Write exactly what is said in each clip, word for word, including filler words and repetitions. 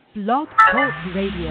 Blog Talk Radio.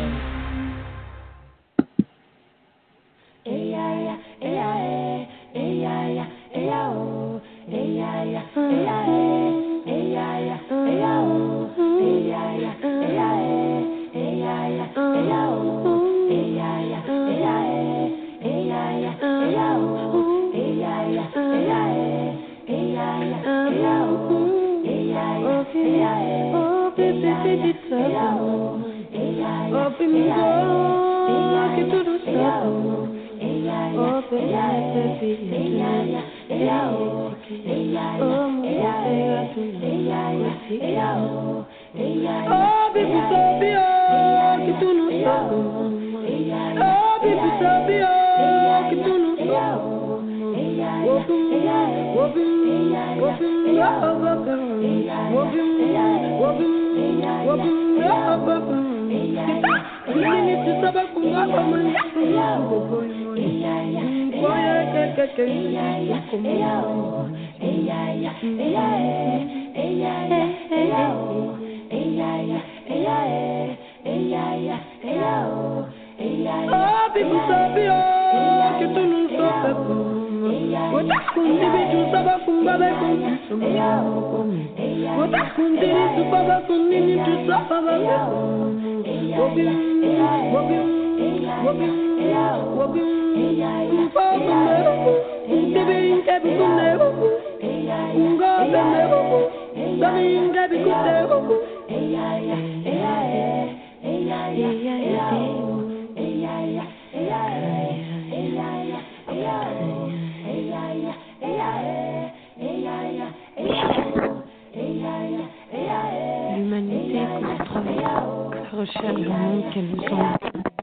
L'humanité construit la recherche du monde qu'elle nous semble.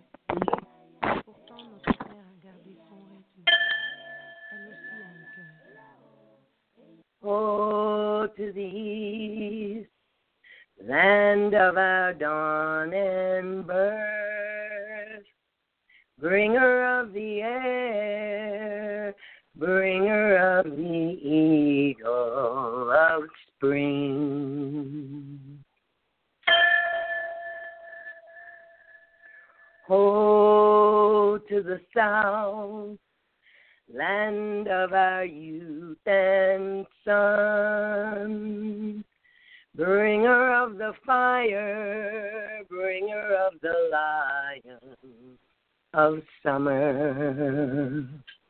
Pourtant, notre terre a gardé son rythme. Elle aussi a un cœur. Oh, to the east, land of our dawn and birth, bringer of the air, bringer of the eagle of spring. Oh, to the south, land of our youth and sun, bringer of the fire, bringer of the lion of summer.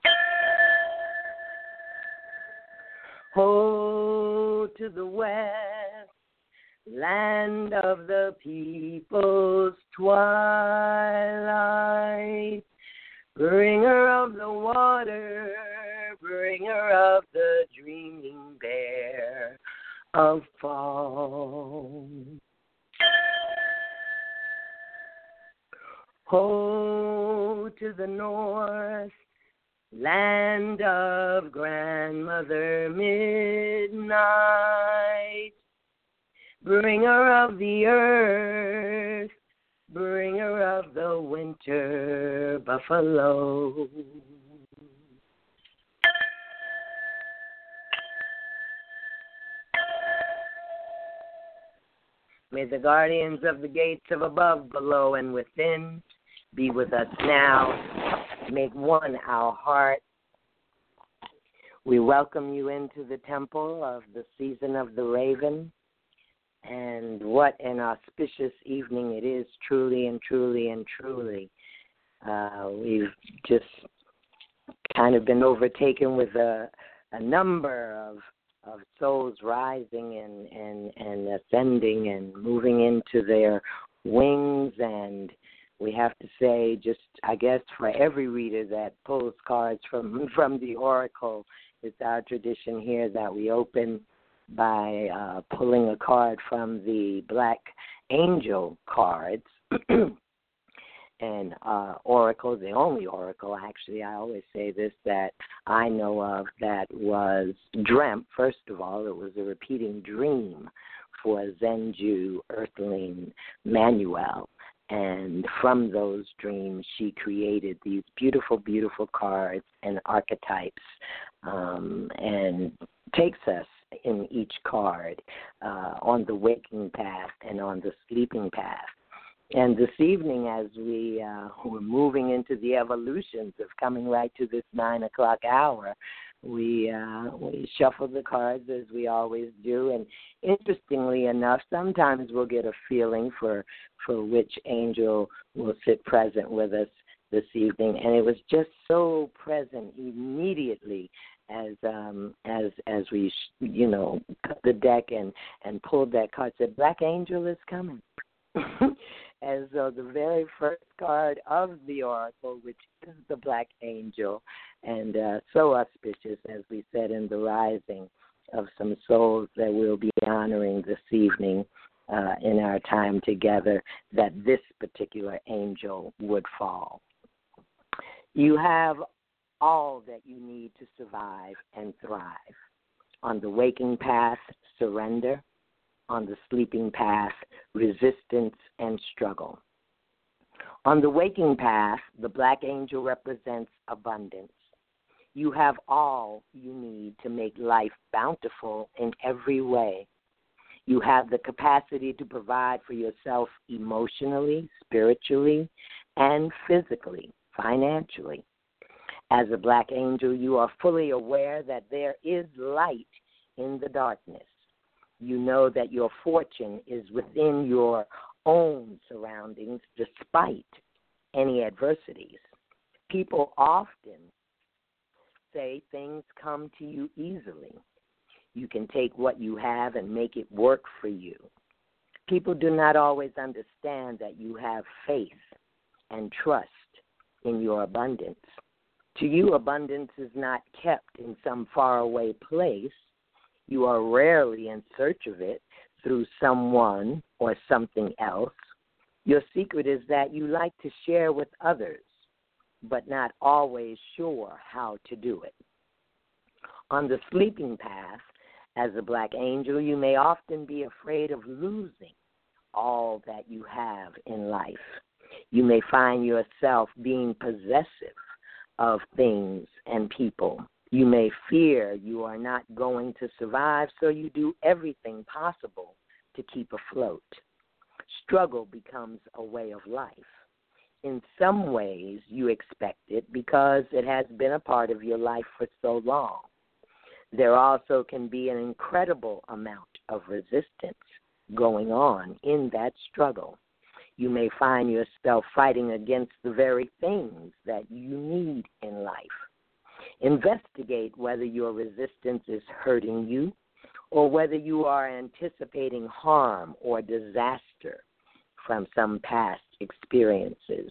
Oh, to the west, land of the people's twilight, bringer of the water, bringer of the dreaming bear of fall. Oh, to the north, land of grandmother midnight, bringer of the earth, bringer of the winter buffalo. May the guardians of the gates of above, below, and within be with us now. Make one our heart. We welcome you into the temple of the season of the raven. And what an auspicious evening it is, truly and truly and truly. Uh, we've just kind of been overtaken with a, a number of of souls rising and, and, and ascending and moving into their wings. And we have to say, just I guess for every reader that pulls cards from, from the oracle, it's our tradition here that we open by uh, pulling a card from the Black Angel cards. And uh, oracle, the only oracle, actually, I always say this, that I know of that was dreamt. First of all, it was a repeating dream for Zenju Earthling Manuel. And from those dreams, she created these beautiful, beautiful cards and archetypes, um, and takes us in each card uh, on the waking path and on the sleeping path. And this evening, as we uh, we're moving into the evolutions of coming right to this nine o'clock hour, we uh, we shuffle the cards as we always do. And interestingly enough, sometimes we'll get a feeling for for which angel will sit present with us this evening. And it was just so present immediately as um, as as we you know cut the deck and and pulled that card. Said, Black Angel is coming. As though the very first card of the oracle, which is the Black Angel, and uh, so auspicious, as we said, in the rising of some souls that we'll be honoring this evening uh, in our time together, that this particular angel would fall. You have all that you need to survive and thrive. On the waking path, surrender. On the sleeping path, resistance and struggle. On the waking path, the Black Angel represents abundance. You have all you need to make life bountiful in every way. You have the capacity to provide for yourself emotionally, spiritually, and physically, financially. As a Black Angel, you are fully aware that there is light in the darkness. You know that your fortune is within your own surroundings despite any adversities. People often say things come to you easily. You can take what you have and make it work for you. People do not always understand that you have faith and trust in your abundance. To you, abundance is not kept in some faraway place. You are rarely in search of it through someone or something else. Your secret is that you like to share with others, but not always sure how to do it. On the sleeping path, as a Black Angel, you may often be afraid of losing all that you have in life. You may find yourself being possessive of things and people. You may fear you are not going to survive, so you do everything possible to keep afloat. Struggle becomes a way of life. In some ways, you expect it because it has been a part of your life for so long. There also can be an incredible amount of resistance going on in that struggle. You may find yourself fighting against the very things that you need in life. Investigate whether your resistance is hurting you or whether you are anticipating harm or disaster from some past experiences.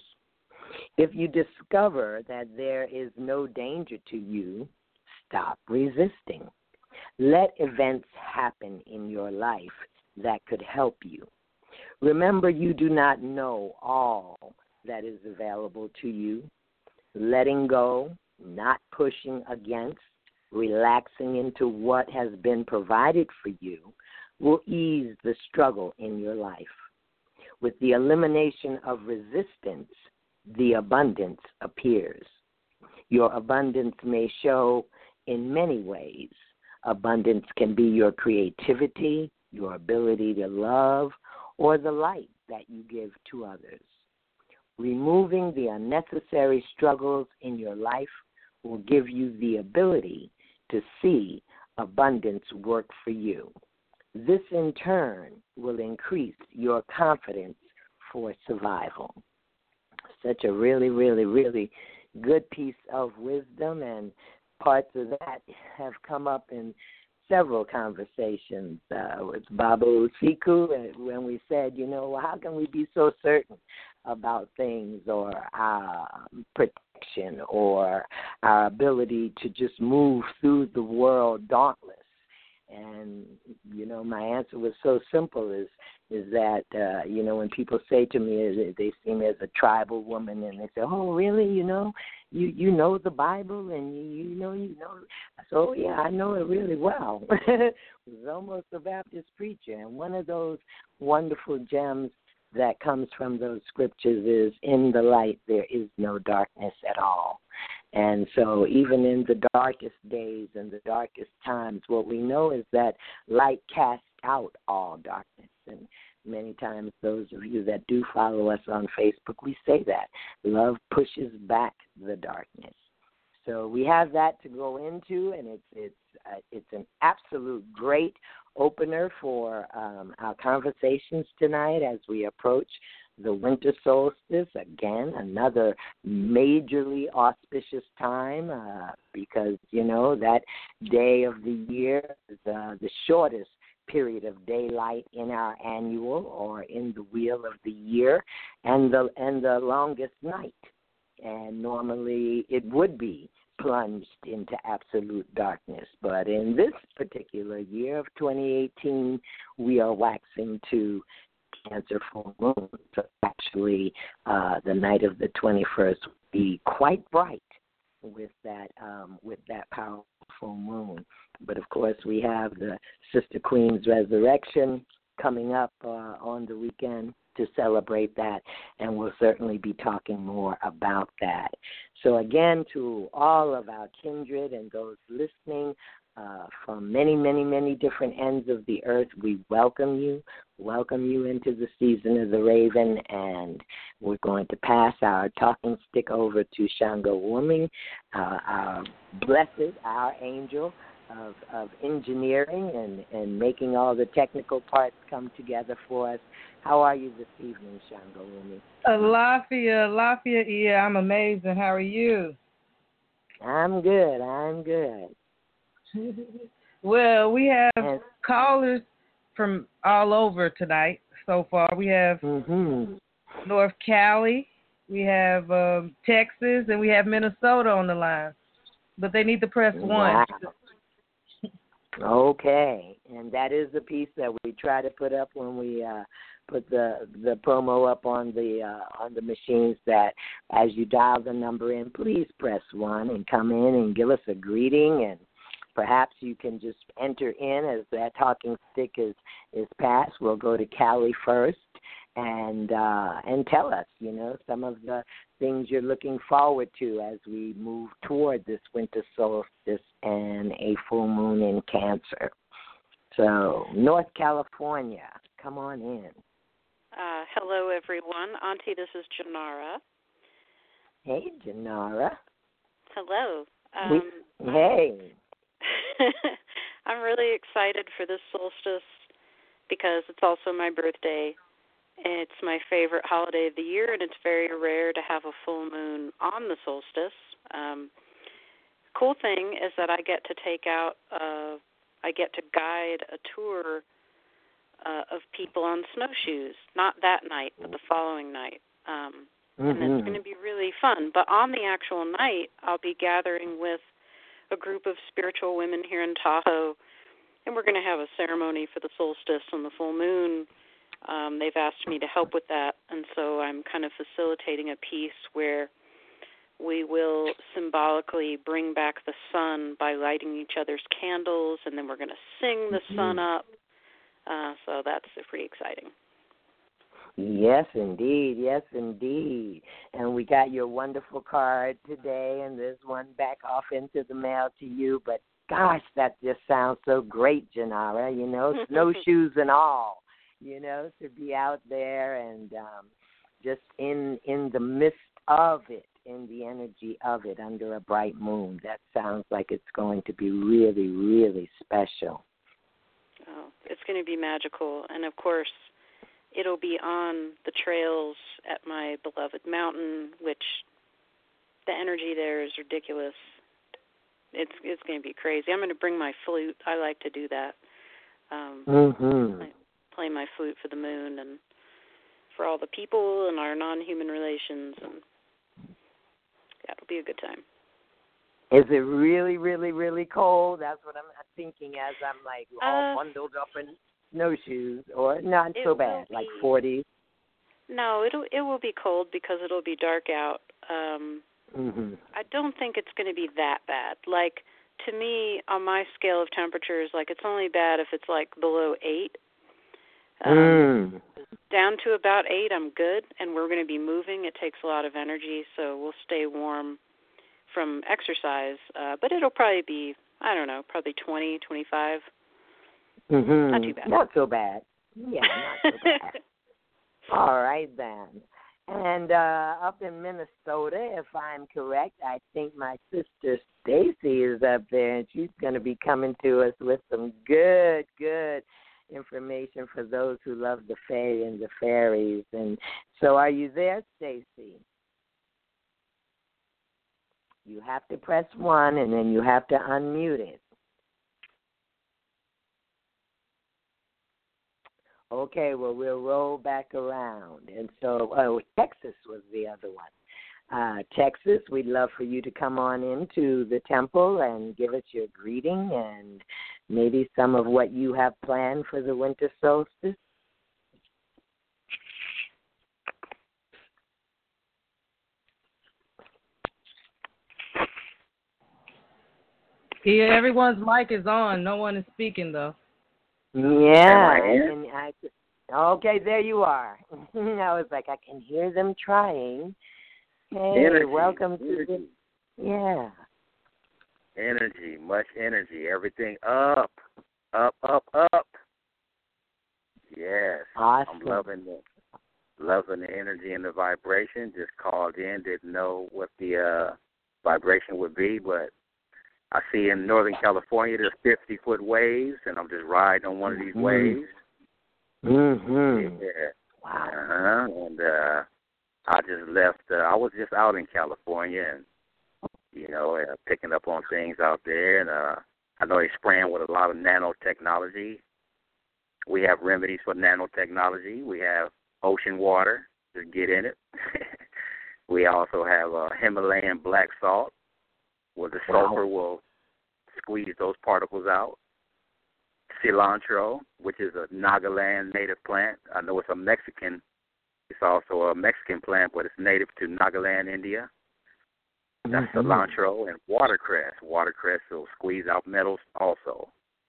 If you discover that there is no danger to you, stop resisting. Let events happen in your life that could help you. Remember, you do not know all that is available to you. Letting go, not pushing against, relaxing into what has been provided for you will ease the struggle in your life. With the elimination of resistance, the abundance appears. Your abundance may show in many ways. Abundance can be your creativity, your ability to love, or the light that you give to others. Removing the unnecessary struggles in your life will give you the ability to see abundance work for you. This, in turn, will increase your confidence for survival. Such a really, really, really good piece of wisdom, and parts of that have come up in several conversations uh, with Baba Usiku when we said, you know, how can we be so certain about things or our protection or our ability to just move through the world dauntless? And, you know, my answer was so simple is is that, uh, you know, when people say to me, they see me as a tribal woman, and they say, oh, really, you know, you, you know the Bible, and you, you know, you know. So, oh, yeah, I know it really well. I was almost a Baptist preacher, and one of those wonderful gems that comes from those scriptures is, in the light there is no darkness at all. And so even in the darkest days and the darkest times, what we know is that light casts out all darkness. And Many times, those of you that do follow us on Facebook, we say that. Love pushes back the darkness. So we have that to go into, and it's it's uh, it's an absolute great opener for um, our conversations tonight as we approach the winter solstice. Again, another majorly auspicious time uh, because, you know, that day of the year is uh, the shortest period of daylight in our annual or in the wheel of the year, and the and the longest night. And normally it would be plunged into absolute darkness. But in this particular year of twenty eighteen, we are waxing to Cancer full moon. So actually, uh, the night of the twenty-first will be quite bright with that um, with that powerful full moon. But of course, we have the Sister Queen's resurrection coming up uh, on the weekend to celebrate that, and we'll certainly be talking more about that. So again, to all of our kindred and those listening uh, from many, many, many different ends of the earth, we welcome you, welcome you into the season of the Raven, and we're going to pass our talking stick over to Shango Woman, uh, our blessed, our angel, Of, of engineering and, and making all the technical parts come together for us. How are you this evening, Shango Wumi? Alafia, Alafia, yeah, I'm amazing. How are you? I'm good, I'm good. Well, we have and, callers from all over tonight so far. We have mm-hmm. North Cali, we have um, Texas, and we have Minnesota on the line. But they need to press one. Wow. Okay, and that is the piece that we try to put up when we uh, put the the promo up on the uh, on the machines. That as you dial the number in, please press one and come in and give us a greeting, and perhaps you can just enter in as that talking stick is is passed. We'll go to Cali first, and uh, and tell us, you know, some of the things you're looking forward to as we move toward this winter solstice and a full moon in Cancer. So, North California, come on in. Uh, hello, everyone. Auntie, this is Janara. Hey, Janara. Hello. Um, we, hey. I'm really excited for this solstice because it's also my birthday. It's my favorite holiday of the year, and it's very rare to have a full moon on the solstice. Um, cool thing is that I get to take out, uh, I get to guide a tour uh, of people on snowshoes, not that night, but the following night. Um, mm-hmm. And it's going to be really fun. But on the actual night, I'll be gathering with a group of spiritual women here in Tahoe, and we're going to have a ceremony for the solstice and the full moon. Um, they've asked me to help with that, and so I'm kind of facilitating a piece where we will symbolically bring back the sun by lighting each other's candles, and then we're going to sing the mm-hmm. sun up. Uh, so that's pretty exciting. Yes, indeed. Yes, indeed. And we got your wonderful card today, and there's one back off into the mail to you. But, gosh, that just sounds so great, Janara, you know, snowshoes and all. You know, to be out there and um, just in in the midst of it, in the energy of it, under a bright moon. That sounds like it's going to be really, really special. Oh, it's going to be magical. And, of course, it'll be on the trails at my beloved mountain, which the energy there is ridiculous. It's, it's going to be crazy. I'm going to bring my flute. I like to do that. Um, mm-hmm. Play my flute for the moon and for all the people and our non-human relations, and yeah, it'll be a good time. Is it really, really, really cold? That's what I'm thinking as I'm like all uh, bundled up in snowshoes, or not so bad, be, like forty. No, it'll it will be cold because it'll be dark out. Um, mm-hmm. I don't think it's going to be that bad. Like, to me, on my scale of temperatures, like it's only bad if it's like below eight. Um, mm. Down to about eight, I'm good, and we're going to be moving. It takes a lot of energy, so we'll stay warm from exercise. Uh, but it'll probably be, I don't know, probably twenty, twenty-five. Mm-hmm. Not too bad. Not so bad. Yeah, not so bad. All right, then. And uh, up in Minnesota, if I'm correct, I think my sister Stacy is up there, and she's going to be coming to us with some good, good information for those who love the fae and the fairies. And so are you there, Stacy? You have to press one, and then you have to unmute it. Okay, well, we'll roll back around. And so, oh, Texas was the other one. Uh, Texas, we'd love for you to come on into the temple and give us your greeting and maybe some of what you have planned for the winter solstice. Yeah, everyone's mic is on. No one is speaking, though. Yeah. I can, I, okay, there you are. I was like, I can hear them trying. Hey, energy. welcome to the, yeah. Energy, much energy, everything up, up, up, up. Yes. Awesome. I'm loving the, loving the energy and the vibration. Just called in, didn't know what the uh, vibration would be, but I see in Northern California there's fifty-foot waves, and I'm just riding on one of these mm-hmm. waves. Mm-hmm. Yeah. Wow. Uh-huh. And uh, I just left. Uh, I was just out in California and, you know, uh, picking up on things out there. And uh, I know they're spraying with a lot of nanotechnology. We have remedies for nanotechnology. We have ocean water to get in it. We also have uh, Himalayan black salt, where the sulfur wow. will squeeze those particles out. Cilantro, which is a Nagaland native plant. I know it's a Mexican. It's also a Mexican plant, but it's native to Nagaland, India. That's mm-hmm. cilantro. And watercress. Watercress will squeeze out metals also.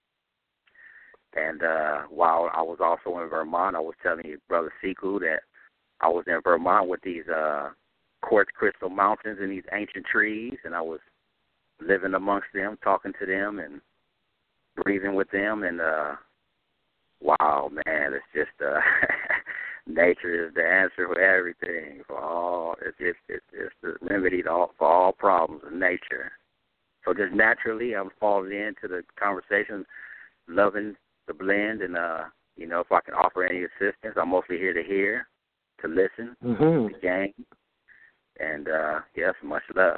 And uh, while I was also in Vermont, I was telling you, Brother Siku, that I was in Vermont with these uh, quartz crystal mountains and these ancient trees, and I was living amongst them, talking to them, and breathing with them. And, uh, wow, man, it's just uh, nature is the answer for everything, for all. It's, it's, it's, it's the remedy to all, for all problems in nature. So just naturally, I'm falling into the conversation, loving the blend, and, uh, you know, if I can offer any assistance, I'm mostly here to hear, to listen, mm-hmm. to gain, and, uh, yes, much love.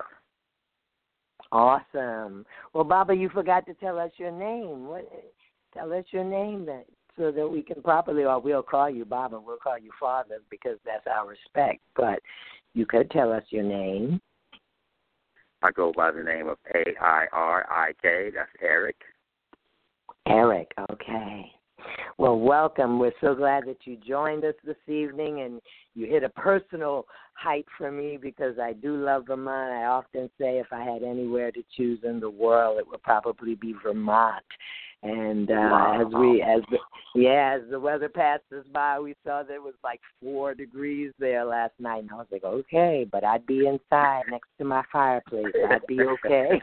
Awesome. Well, Baba, you forgot to tell us your name. What? Tell us your name that, so that we can properly, or we'll call you Baba, we'll call you Father, because that's our respect. But you could tell us your name. I go by the name of A I R I K. That's Eric. Eric, okay. Well, welcome. We're so glad that you joined us this evening, and you hit a personal height for me because I do love Vermont. I often say if I had anywhere to choose in the world, it would probably be Vermont. And uh, wow. as we, as the, yeah, as the weather passed us by, we saw there was like four degrees there last night, and I was like, okay, but I'd be inside next to my fireplace. I'd be okay.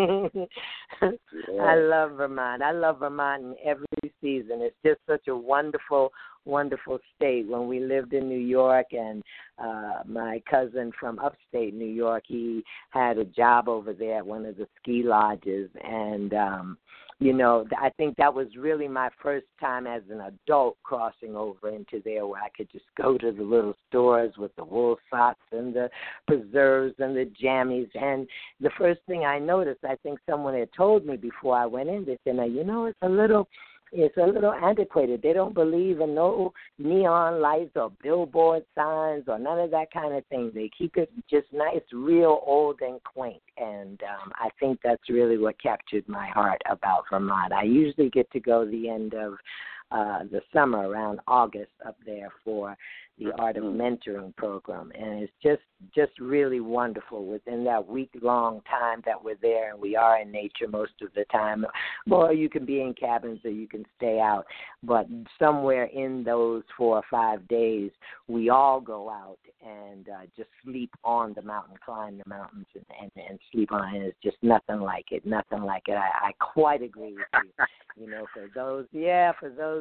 Yeah. I love Vermont. I love Vermont in every season. It's just such a wonderful, wonderful state. When we lived in New York, and uh, my cousin from upstate New York, he had a job over there at one of the ski lodges, and um, you know, I think that was really my first time as an adult crossing over into there, where I could just go to the little stores with the wool socks and the preserves and the jammies. And the first thing I noticed, I think someone had told me before I went in, they said, now, you know, it's a little... It's a little antiquated. They don't believe in no neon lights or billboard signs or none of that kind of thing. They keep it just nice, real old and quaint. And um, I think that's really what captured my heart about Vermont. I usually get to go the end of uh, the summer, around August, up there for the Art of Mentoring program. And it's just, just really wonderful within that week-long time that we're there, and we are in nature most of the time. Or you can be in cabins or you can stay out. But somewhere in those four or five days, we all go out and uh, just sleep on the mountain, climb the mountains, and, and, and sleep on it. It's just nothing like it, nothing like it. I, I quite agree with you. You know, for those, yeah, for those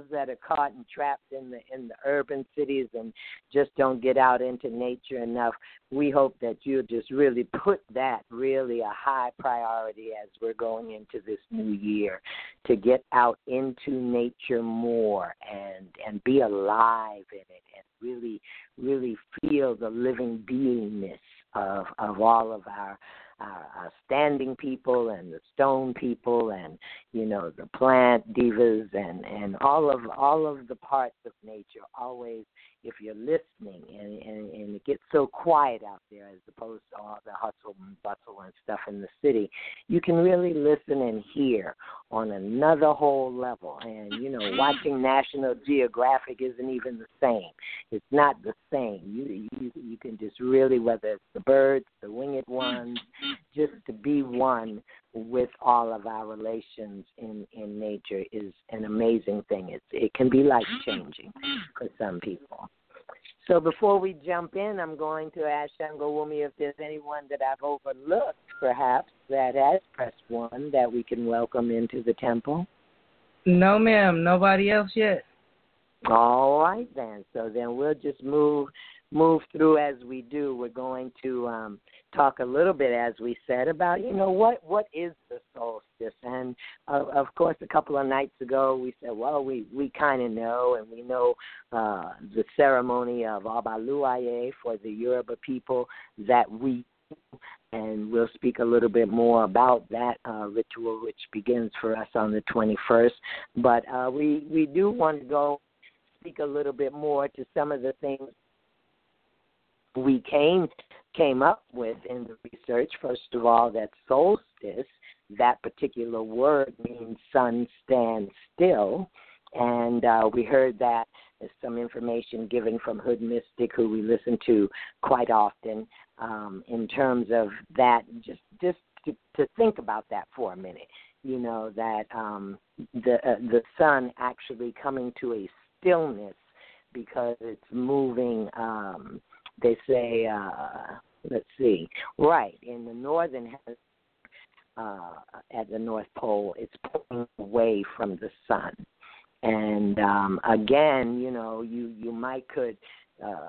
those that are caught and trapped in the in the urban cities and just don't get out into nature enough, we hope that you'll just really put that really a high priority as we're going into this new year, to get out into nature more and and be alive in it and really, really feel the living beingness of of all of our Our, our standing people and the stone people and, you know, the plant divas and, and all of all of the parts of nature. Always, if you're listening and, and, and it gets so quiet out there as opposed to all the hustle and bustle and stuff in the city, you can really listen and hear on another whole level. And, you know, watching National Geographic isn't even the same. It's not the same. You, you, you can just really, whether it's the birds, the winged ones, just to be one with all of our relations in, in nature is an amazing thing. It's, it can be life-changing for some people. So before we jump in, I'm going to ask Shango Wumi if there's anyone that I've overlooked, perhaps, that has pressed one that we can welcome into the temple. No, ma'am. Nobody else yet. All right, then. So then we'll just move move through as we do. We're going to um, talk a little bit, as we said, about, you know, what, what is the solstice? And, uh, of course, a couple of nights ago we said, well, we, we kind of know, and we know uh, the ceremony of Abaluaye for the Yoruba people that we and we'll speak a little bit more about that uh, ritual, which begins for us on the twenty-first. But uh, we, we do want to go speak a little bit more to some of the things we came came up with in the research. First of all, that solstice, that particular word means sun stands still. And uh, we heard that there's some information given from Hood Mystic, who we listen to quite often, um, in terms of that, just just to, to think about that for a minute. You know, that um, the uh, the sun actually coming to a stillness because it's moving, um, they say, uh, let's see, right, in the northern hemisphere, uh, at the North Pole, it's pulling away from the sun. And um, again, you know, you, you might could uh,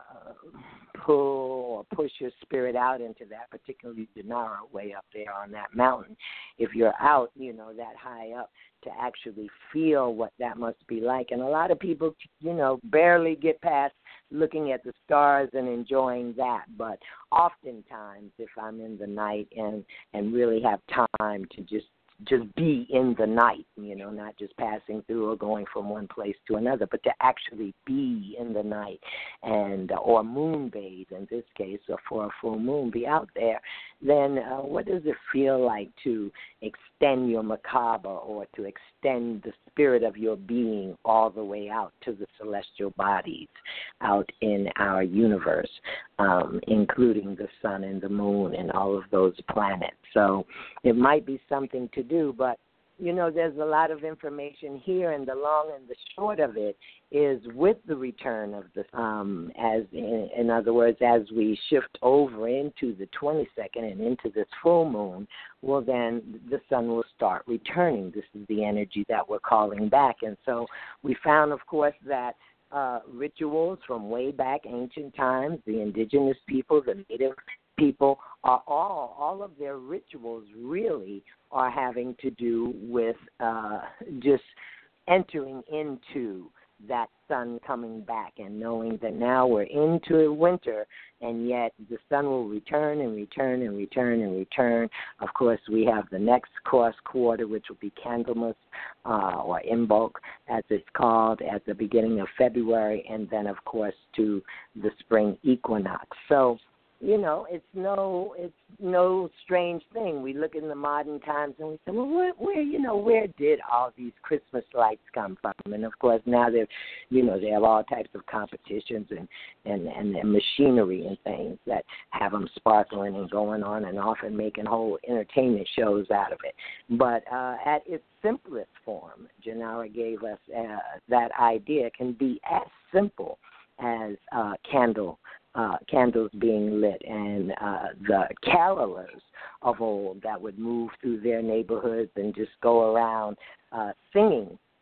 pull or push your spirit out into that, particularly Denara, way up there on that mountain. If you're out, you know, that high up, to actually feel what that must be like. And a lot of people, you know, barely get past looking at the stars and enjoying that. But oftentimes, if I'm in the night and, and really have time to just just be in the night, you know, not just passing through or going from one place to another, but to actually be in the night and or moon bathe in this case, or for a full moon, be out there, then uh, what does it feel like to extend your macabre or to extend the spirit of your being all the way out to the celestial bodies out in our universe, um, including the sun and the moon and all of those planets? So it might be something to do, but, you know, there's a lot of information here, and the long and the short of it is with the return of the, um, as in, in other words, as we shift over into the twenty-second and into this full moon, well, then the sun will start returning. This is the energy that we're calling back. And so we found, of course, that uh, rituals from way back ancient times, the indigenous people, the native people, are all, all of their rituals really are having to do with uh, just entering into that sun coming back and knowing that now we're into winter, and yet the sun will return and return and return and return. Of course, we have the next cross quarter, which will be Candlemas uh, or Imbolc, as it's called, at the beginning of February, and then, of course, to the spring equinox. So, you know, it's no, it's no strange thing. We look in the modern times and we say, well, where, where, you know, where did all these Christmas lights come from? And of course, now they're, you know, they have all types of competitions and and, and, and machinery and things that have them sparkling and going on and off and making whole entertainment shows out of it. But uh, at its simplest form, Janara gave us uh, that idea can be as simple as uh, candle. Uh, candles being lit, and uh, the carolers of old that would move through their neighborhoods and just go around uh, singing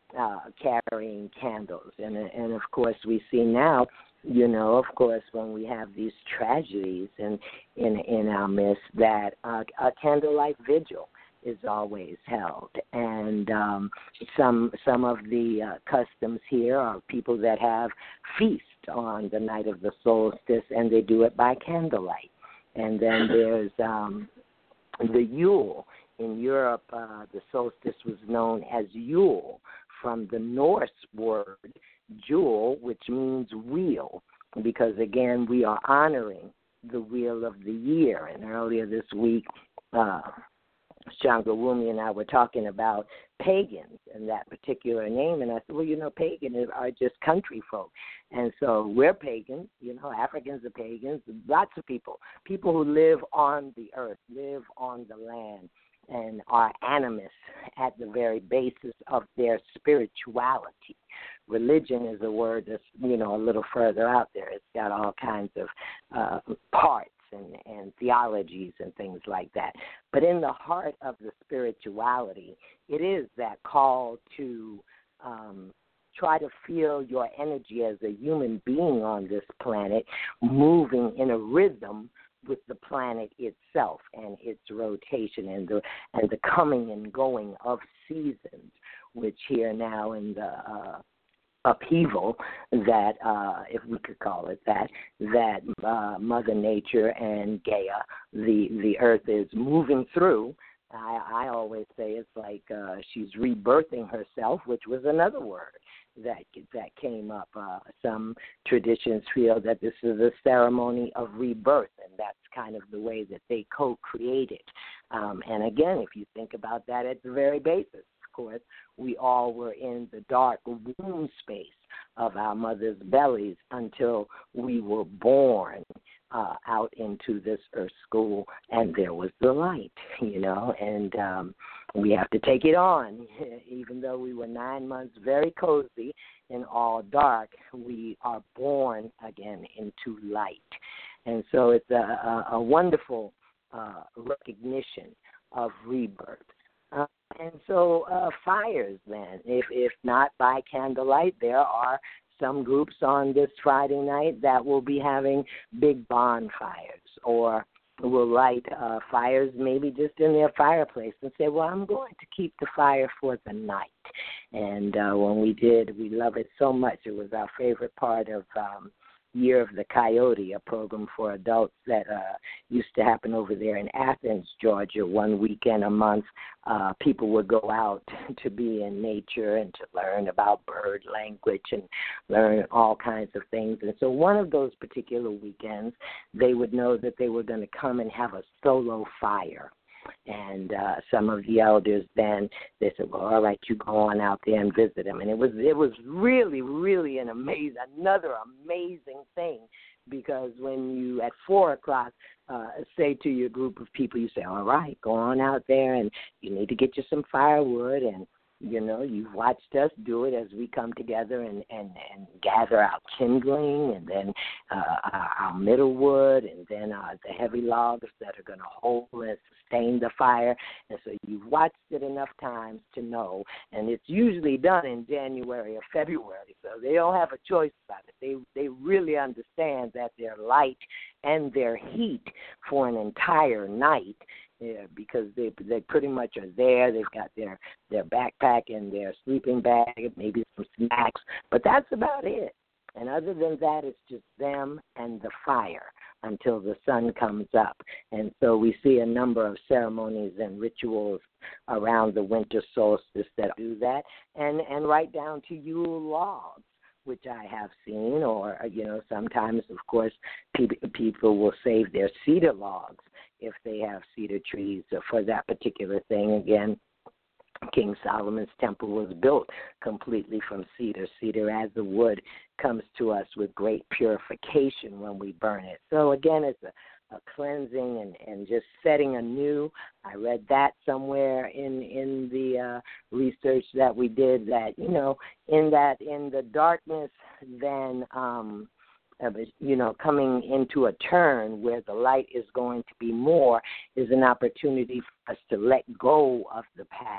uh, carrying candles. And, and, of course, we see now, you know, of course, when we have these tragedies in, in, in our midst, that uh, a candlelight vigil is always held. And um, some some of the uh, customs here are people that have feast on the night of the solstice, and they do it by candlelight. And then there's um, the Yule. In Europe, uh, the solstice was known as Yule, from the Norse word Jule, which means wheel, because, again, we are honoring the wheel of the year. And earlier this week, uh, Shangawumi and I were talking about pagans and that particular name, and I said, well, you know, pagans are just country folk. And so we're pagans, you know, Africans are pagans, lots of people, people who live on the earth, live on the land, and are animists at the very basis of their spirituality. Religion is a word that's, you know, a little further out there. It's got all kinds of uh, parts and, and theologies and things like that. But in the heart of the spirituality, it is that call to um, try to feel your energy as a human being on this planet, moving in a rhythm with the planet itself and its rotation and the and the coming and going of seasons, which here now in the uh, upheaval that, uh, if we could call it that, that uh, Mother Nature and Gaia, the the Earth, is moving through. I, I always say it's like uh, she's rebirthing herself, which was another word that that came up. Uh, some traditions feel that this is a ceremony of rebirth, and that's kind of the way that they co-created. Um, and again, if you think about that at the very basis, of course, we all were in the dark womb space of our mother's bellies until we were born uh, out into this earth school, and there was the light, you know, and um, we have to take it on. Even though we were nine months very cozy and all dark, we are born again into light. And so it's a, a, a wonderful uh, recognition of rebirth. Uh, and so uh, fires then, if, if not by candlelight, there are some groups on this Friday night that will be having big bonfires, or will light uh, fires maybe just in their fireplace and say, well, I'm going to keep the fire for the night. And uh, when we did, we love it so much. It was our favorite part of um, Year of the Coyote, a program for adults that uh, used to happen over there in Athens, Georgia. One weekend a month, uh, people would go out to be in nature and to learn about bird language and learn all kinds of things. And so one of those particular weekends, they would know that they were going to come and have a solo fire. And uh, some of the elders then, they said, well, all right, you go on out there and visit them. And it was it was really, really an amazing, another amazing thing, because when you, at four o'clock, uh, say to your group of people, you say, all right, go on out there, and you need to get you some firewood, and you know, you've watched us do it as we come together and, and, and gather our kindling, and then uh, our middle wood, and then uh, the heavy logs that are going to hold and sustain the fire. And so you've watched it enough times to know, and it's usually done in January or February, so they don't have a choice about it. They, they really understand that their light and their heat for an entire night, yeah, because they they pretty much are there. They've got their, their backpack and their sleeping bag, maybe some snacks, but that's about it. And other than that, it's just them and the fire until the sun comes up. And so we see a number of ceremonies and rituals around the winter solstice that do that, and, and right down to Yule logs, which I have seen, or, you know, sometimes, of course, pe- people will save their cedar logs if they have cedar trees for that particular thing. Again, King Solomon's temple was built completely from cedar. Cedar as a wood comes to us with great purification when we burn it. So, again, it's a, a cleansing and, and just setting anew. I read that somewhere in, in the uh, research that we did, that, you know, in that in the darkness, then um, you know, coming into a turn where the light is going to be more, is an opportunity for us to let go of the past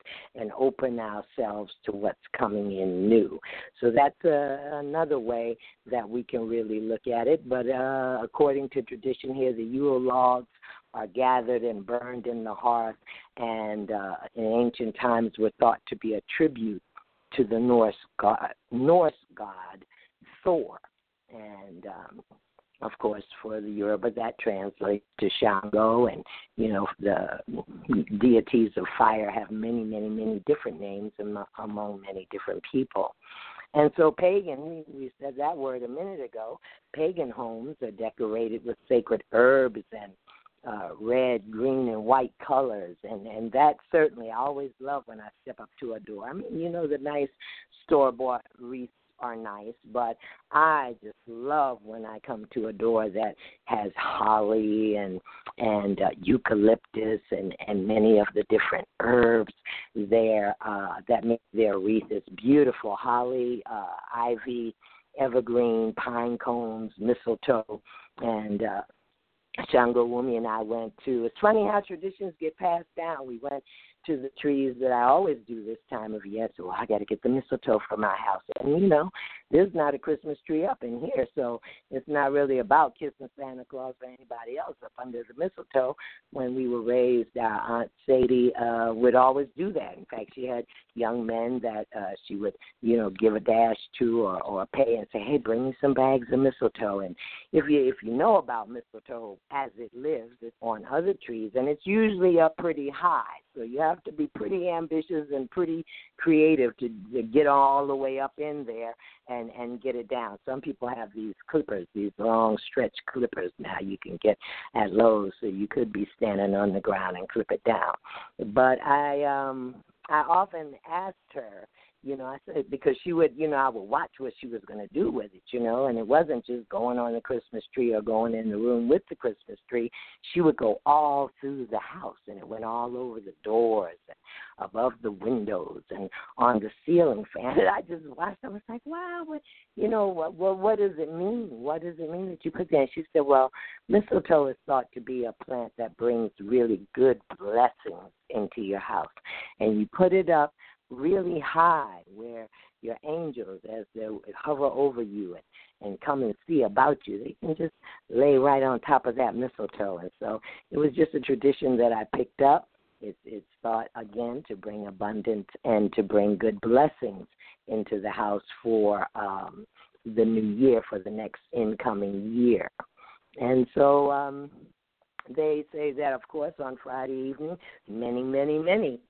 and open ourselves to what's coming in new. So that's uh, another way that we can really look at it. But uh, according to tradition here, the Yule logs are gathered and burned in the hearth, and uh, in ancient times were thought to be a tribute to the Norse god, Norse god Thor. And, um, of course, for the Yoruba, that translates to Shango, and, you know, the deities of fire have many, many, many different names among many different people. And so pagan, we, we said that word a minute ago, pagan homes are decorated with sacred herbs and uh, red, green, and white colors. And, and that certainly I always love when I step up to a door. I mean, you know, the nice store-bought wreaths are nice, but I just love when I come to a door that has holly and and uh, eucalyptus and, and many of the different herbs there uh, that make their wreath. It's beautiful. Holly, uh, ivy, evergreen, pine cones, mistletoe, and uh, Shango Wumi and I went to. It's funny how traditions get passed down. We went to the trees that I always do this time of year, so I got to get the mistletoe for my house. And, you know, there's not a Christmas tree up in here, so it's not really about kissing Santa Claus or anybody else up under the mistletoe. When we were raised, our Aunt Sadie uh, would always do that. In fact, she had young men that uh, she would, you know, give a dash to or, or pay and say, hey, bring me some bags of mistletoe. And if you if you know about mistletoe as it lives, it's on other trees, and it's usually up pretty high. So you have to be pretty ambitious and pretty creative to, to get all the way up in there and, and get it down. Some people have these clippers, these long stretch clippers now you can get at Lowe's, so you could be standing on the ground and clip it down. But I um I often asked her, you know, I said, because she would, you know, I would watch what she was going to do with it, you know, and it wasn't just going on the Christmas tree or going in the room with the Christmas tree. She would go all through the house, and it went all over the doors and above the windows and on the ceiling fan. And I just watched. I was like, wow, what, you know, what, what, what does it mean? What does it mean that you put that? And she said, well, mistletoe is thought to be a plant that brings really good blessings into your house, and you put it up really high where your angels, as they hover over you and, and come and see about you, they can just lay right on top of that mistletoe. And so it was just a tradition that I picked up. It's, it's thought, again, to bring abundance and to bring good blessings into the house for um, the new year, for the next incoming year. And so um, they say that, of course, on Friday evening, many, many, many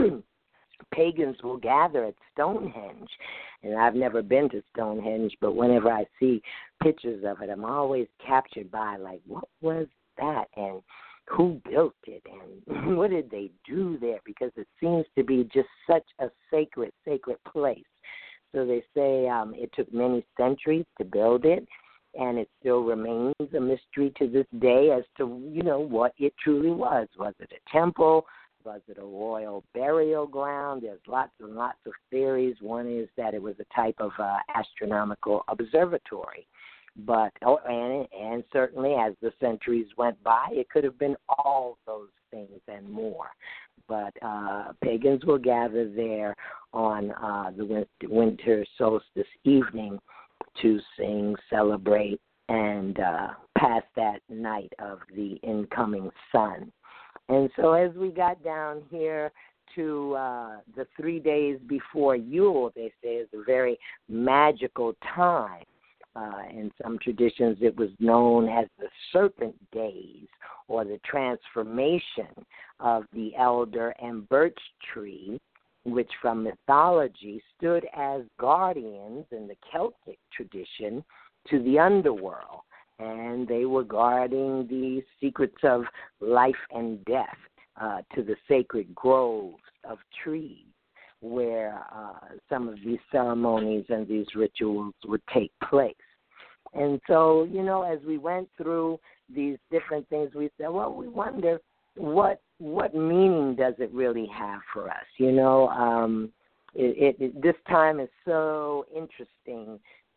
pagans will gather at Stonehenge. And I've never been to Stonehenge, but whenever I see pictures of it, I'm always captured by, like, what was that? And who built it? And what did they do there? Because it seems to be just such a sacred, sacred place. So they say um, it took many centuries to build it, and it still remains a mystery to this day as to, you know, what it truly was. Was it a temple? Was it a royal burial ground? There's lots and lots of theories. One is that it was a type of uh, astronomical observatory. But oh, and, and certainly as the centuries went by, it could have been all those things and more. But uh, pagans will gather there on uh, the winter solstice evening to sing, celebrate, and uh, pass that night of the incoming sun. And so as we got down here to uh, the three days before Yule, they say is a very magical time. Uh, in some traditions, it was known as the serpent days, or the transformation of the elder and birch tree, which from mythology stood as guardians in the Celtic tradition to the underworld. And they were guarding the secrets of life and death uh, to the sacred groves of trees where uh, some of these ceremonies and these rituals would take place. And so, you know, as we went through these different things, we said, well, we wonder what what meaning does it really have for us? You know, um, it, it, it, this time is so interesting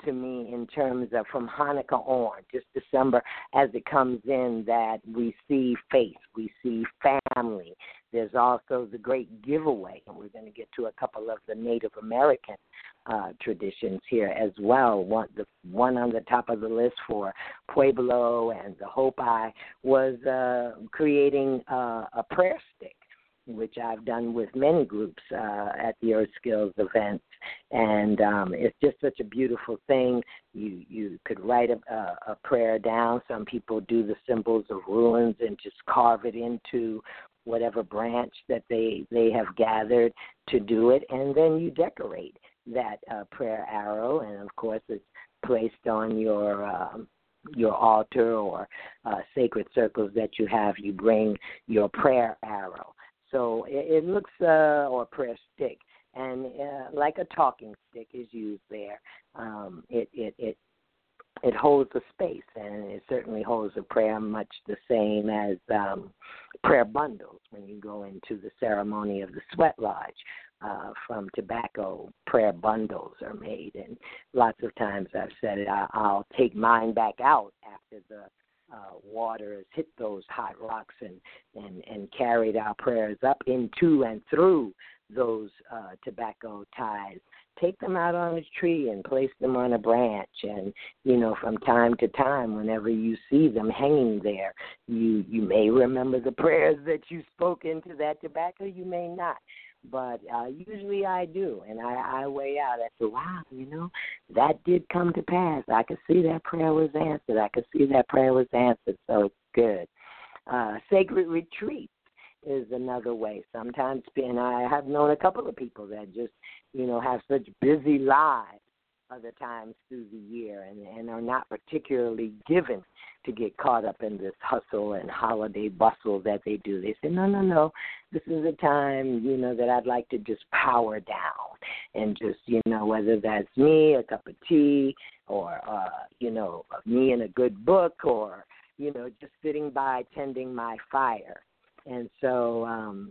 to me in terms of from Hanukkah on, just December, as it comes in, that we see faith, we see family. There's also the great giveaway, and we're going to get to a couple of the Native American uh, traditions here as well. One, the one on the top of the list for Pueblo and the Hopi was uh, creating uh, a prayer stick, which I've done with many groups uh, at the Earth Skills events. And um, it's just such a beautiful thing. You you could write a, a, a prayer down. Some people do the symbols of ruins and just carve it into whatever branch that they, they have gathered to do it. And then you decorate that uh, prayer arrow. And, of course, it's placed on your um, your altar or uh, sacred circles that you have. You bring your prayer arrow. So it, it looks, uh, or prayer stick, and uh, like a talking stick is used there. Um, it, it, it, it holds a space, and it certainly holds a prayer much the same as um, prayer bundles when you go into the ceremony of the sweat lodge. Uh, from tobacco, prayer bundles are made, and lots of times I've said it, I, I'll take mine back out after the Uh, water has hit those hot rocks and, and, and carried our prayers up into and through those uh, tobacco ties. Take them out on a tree and place them on a branch. And, you know, from time to time, whenever you see them hanging there, you, you may remember the prayers that you spoke into that tobacco. You may not. But uh, usually I do, and I, I weigh out. I say, wow, you know, that did come to pass. I could see that prayer was answered. I could see that prayer was answered, so it's good. Uh, sacred retreat is another way. Sometimes, and I have known a couple of people that just, you know, have such busy lives other times through the year and, and are not particularly given to get caught up in this hustle and holiday bustle that they do. They say, no, no, no, this is a time, you know, that I'd like to just power down and just, you know, whether that's me, a cup of tea, or, uh, you know, me and a good book, or, you know, just sitting by tending my fire. And so um,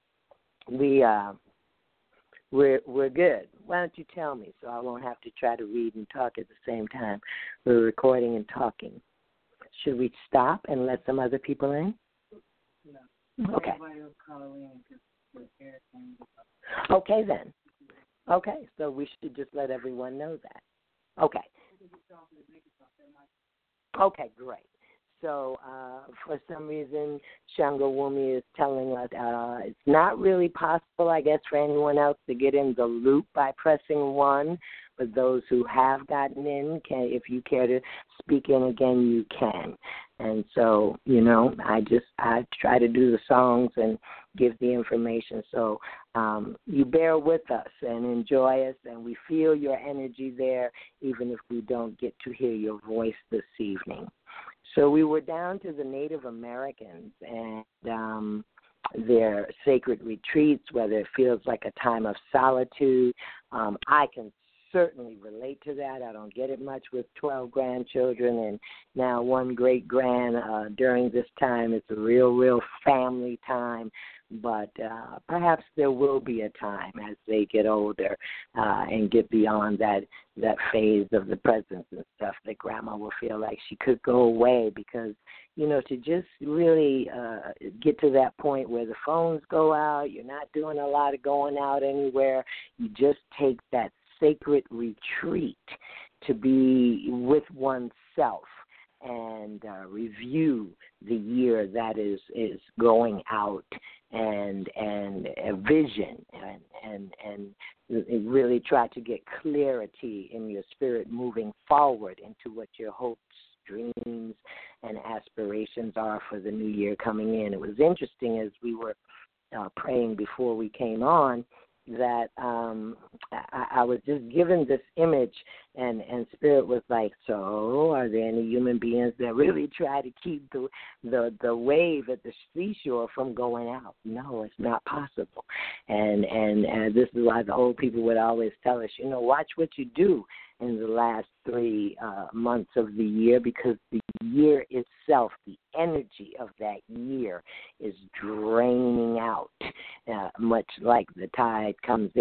we, uh, we're, we're good. Why don't you tell me so I won't have to try to read and talk at the same time? We're recording and talking. Should we stop and let some other people in? No. Okay. Okay, then. Okay, so we should just let everyone know that. Okay. Okay, great. So uh, for some reason, Shangawumi is telling us uh, it's not really possible, I guess, for anyone else to get in the loop by pressing one. But those who have gotten in, can, if you care to speak in again, you can. And so, you know, I just I try to do the songs and give the information. So um, you bear with us and enjoy us, and we feel your energy there, even if we don't get to hear your voice this evening. So we were down to the Native Americans and um, their sacred retreats, whether it feels like a time of solitude. Um, I can certainly relate to that. I don't get it much with twelve grandchildren and now one great grand. Uh, during this time, it's a real, real family time. But uh, perhaps there will be a time as they get older uh, and get beyond that that phase of the presence and stuff that Grandma will feel like she could go away because, you know, to just really uh, get to that point where the phones go out, you're not doing a lot of going out anywhere, you just take that sacred retreat to be with oneself and uh, review the year that is, is going out and and a vision and, and and really try to get clarity in your spirit moving forward into what your hopes, dreams, and aspirations are for the new year coming in. It was interesting as we were uh, praying before we came on that um, I, I was just given this image, and, and Spirit was like, so are there any human beings that really try to keep the, the the wave at the seashore from going out? No, it's not possible. And, and, and this is why the old people would always tell us, you know, watch what you do in the last three uh, months of the year, because the year itself, the energy of that year is draining out, uh, much like the tide comes in, the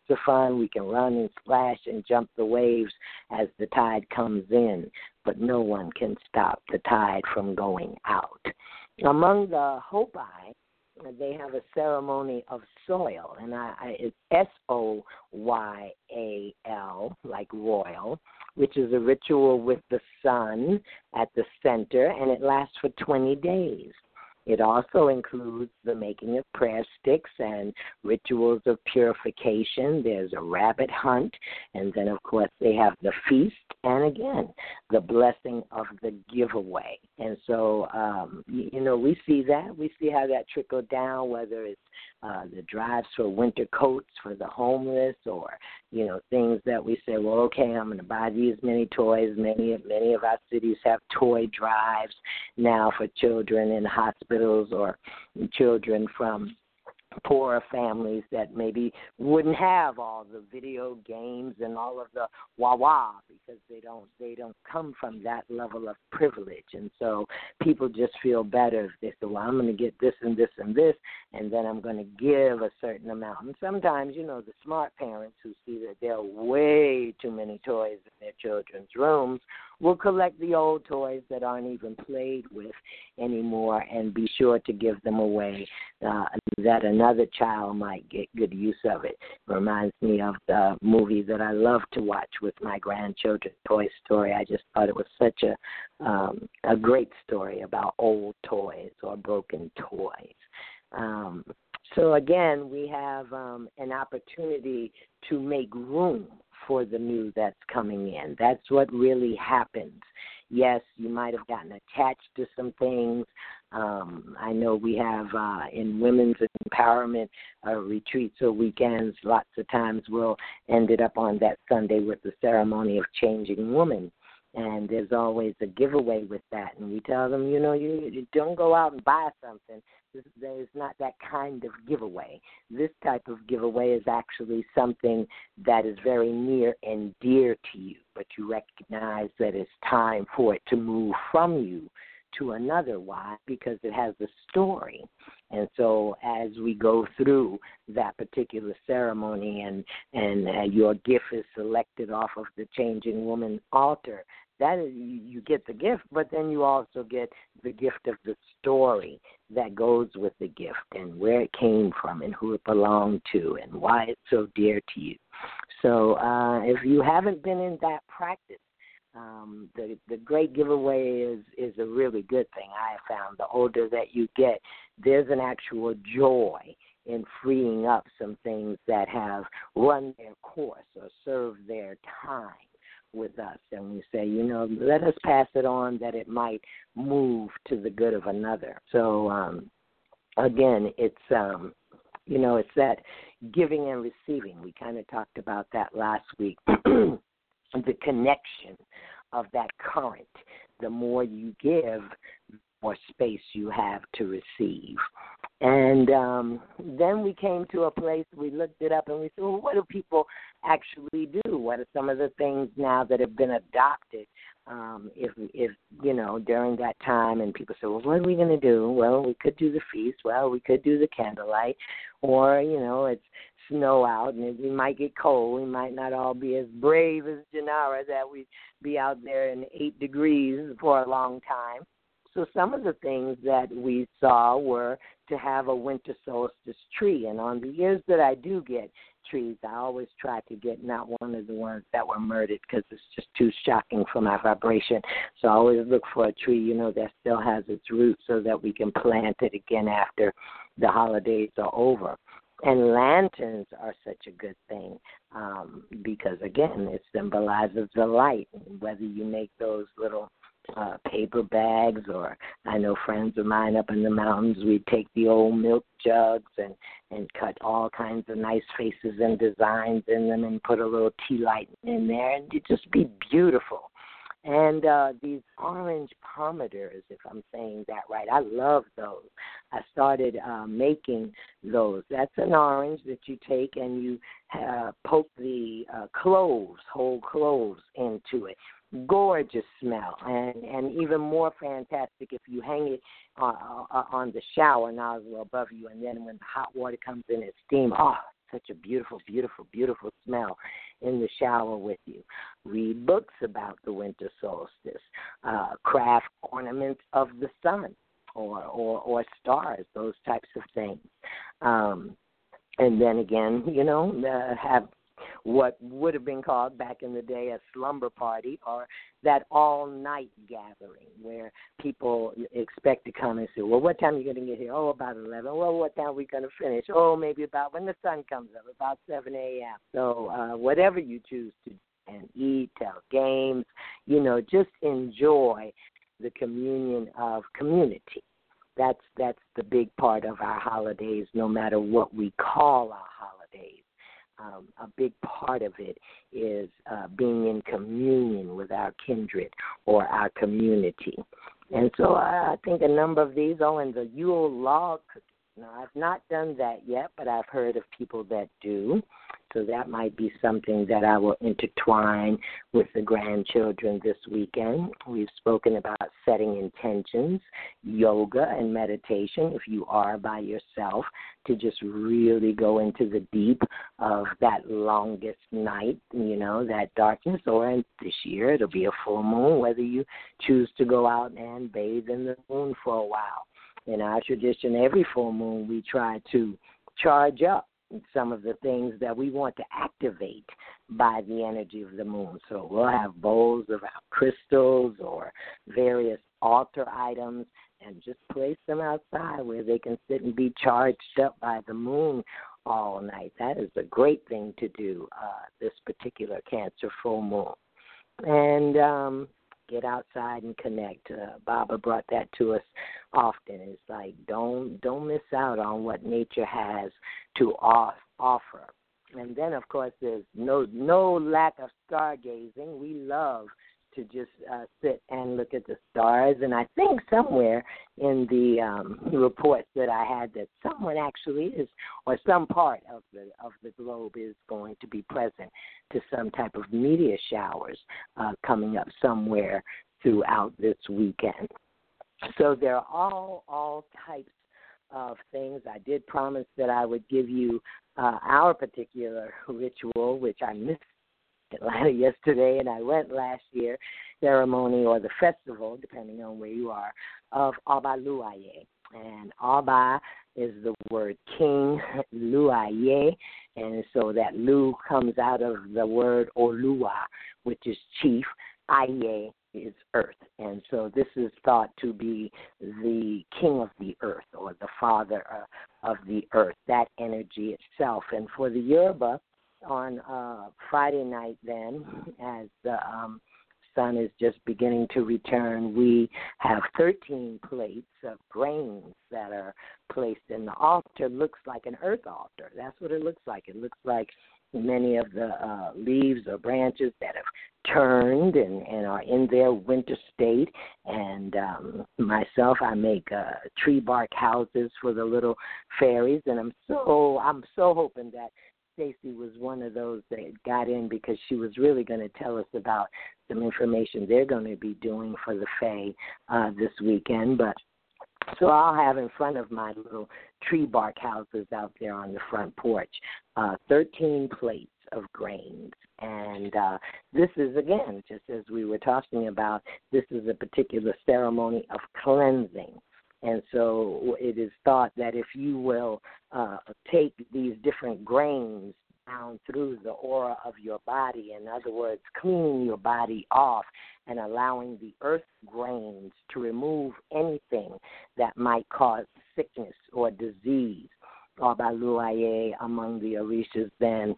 lots of fun. We can run and splash and jump the waves as the tide comes in, but no one can stop the tide from going out. Among the Hopi, they have a ceremony of soil, and I, I, it's S O Y A L, like royal, which is a ritual with the sun at the center, and it lasts for twenty days. It also includes the making of prayer sticks and rituals of purification. There's a rabbit hunt, and then, of course, they have the feast, and again, the blessing of the giveaway. And so, um, you, you know, we see that. We see how that trickled down, whether it's uh, the drives for winter coats for the homeless, or, you know, things that we say, well, okay, I'm going to buy these many toys. Many, many of our cities have toy drives now for children in hospitals or children from poorer families that maybe wouldn't have all the video games and all of the wah-wah because they don't they don't come from that level of privilege. And so people just feel better if they say, well, I'm going to get this and this and this, and then I'm going to give a certain amount. And sometimes, you know, the smart parents who see that there are way too many toys in their children's rooms will collect the old toys that aren't even played with anymore and be sure to give them away uh, that another child might get good use of it. It reminds me of the movie that I love to watch with my grandchildren, Toy Story. I just thought it was such a um, a great story about old toys or broken toys. Um, so, again, we have um, an opportunity to make room for the new that's coming in. That's what really happens. Yes, you might have gotten attached to some things. Um, I know we have uh, in women's empowerment uh, retreats or weekends, lots of times we'll end it up on that Sunday with the ceremony of changing woman. And there's always a giveaway with that. And we tell them, you know, you, you don't go out and buy something. This, there's not that kind of giveaway. This type of giveaway is actually something that is very near and dear to you, but you recognize that it's time for it to move from you to another. Why? Because it has a story. And so as we go through that particular ceremony and, and uh, your gift is selected off of the Changing Woman altar, that is, you get the gift, but then you also get the gift of the story that goes with the gift and where it came from and who it belonged to and why it's so dear to you. So uh, if you haven't been in that practice, Um, the the great giveaway is, is a really good thing. I have found the older that you get, there's an actual joy in freeing up some things that have run their course or served their time with us. And we say, you know, let us pass it on that it might move to the good of another. So, um, again, it's, um, you know, it's that giving and receiving. We kind of talked about that last week. The connection of that current. The more you give, the more space you have to receive. And um, then we came to a place, we looked it up, and we said, well, what do people actually do? What are some of the things now that have been adopted? Um, if, if you know, during that time, and people say, well, what are we going to do? Well, we could do the feast. Well, we could do the candlelight. Or, you know, it's snow out, and we might get cold. We might not all be as brave as Janara that we'd be out there in eight degrees for a long time. So some of the things that we saw were to have a winter solstice tree. And on the years that I do get trees, I always try to get not one of the ones that were murdered because it's just too shocking for my vibration. So I always look for a tree, you know, that still has its roots so that we can plant it again after the holidays are over. And lanterns are such a good thing um, because, again, it symbolizes the light. Whether you make those little uh, paper bags, or I know friends of mine up in the mountains, we take the old milk jugs and, and cut all kinds of nice faces and designs in them and put a little tea light in there, and it just be beautiful. And uh, these orange pomidors, if I'm saying that right, I love those. I started uh, making those. That's an orange that you take and you uh, poke the uh, cloves, whole cloves into it. Gorgeous smell, and, and even more fantastic if you hang it uh, uh, on the shower nozzle above you, and then when the hot water comes in, it's steam. Oh, such a beautiful, beautiful, beautiful smell in the shower with you. Read books about the winter solstice. Uh, craft ornaments of the sun or, or, or stars, those types of things. Um, and then again, you know, uh, have what would have been called back in the day a slumber party, or that all-night gathering where people expect to come and say, well, what time are you going to get here? Oh, about eleven. Well, what time are we going to finish? Oh, maybe about when the sun comes up, about seven a.m. So uh, whatever you choose to do and eat, tell games, you know, just enjoy the communion of community. That's, that's the big part of our holidays, no matter what we call our holidays. Um, a big part of it is uh, being in communion with our kindred or our community. And so uh, I think a number of these, oh, and the Yule log cooking. Now, I've not done that yet, but I've heard of people that do. So that might be something that I will intertwine with the grandchildren this weekend. We've spoken about setting intentions, yoga, and meditation if you are by yourself, to just really go into the deep of that longest night, you know, that darkness. Or this year it'll be a full moon, whether you choose to go out and bathe in the moon for a while. In our tradition, every full moon we try to charge up some of the things that we want to activate by the energy of the moon. So we'll have bowls of our crystals or various altar items and just place them outside where they can sit and be charged up by the moon all night. That is a great thing to do uh, this particular Cancer full moon. And um, get outside and connect. Uh, Baba brought that to us often. It's like don't don't miss out on what nature has to off, offer. And then, of course, there's no no lack of stargazing. We love to just uh, sit and look at the stars. And I think somewhere in the um, reports that I had that someone actually is, or some part of the of the globe is going to be present to some type of meteor showers uh, coming up somewhere throughout this weekend. So there are all all types of things. I did promise that I would give you uh, our particular ritual, which I missed Atlanta yesterday, and I went last year, ceremony or the festival, depending on where you are, of Aba Luaye. And Aba is the word king, Luaye, and so that Lu comes out of the word Olua, which is chief, Aye is earth. And so this is thought to be the king of the earth or the father uh, of the earth, that energy itself. And for the Yoruba, on uh, Friday night then, as the um, sun is just beginning to return, we have thirteen plates of grains that are placed in the altar. Looks like an earth altar. That's what it looks like. It looks like many of the uh, leaves or branches that have turned and, and are in their winter state. And um, myself, I make uh, tree bark houses for the little fairies, and I'm so I'm so hoping that Stacy was one of those that got in, because she was really going to tell us about some information they're going to be doing for the Fae uh, this weekend. But so I'll have in front of my little tree bark houses out there on the front porch, uh, thirteen plates of grains. And uh, this is, again, just as we were talking about, this is a particular ceremony of cleansing. And so it is thought that if you will uh, take these different grains down through the aura of your body, in other words, cleaning your body off and allowing the earth grains to remove anything that might cause sickness or disease. Obaluaye among the Orishas then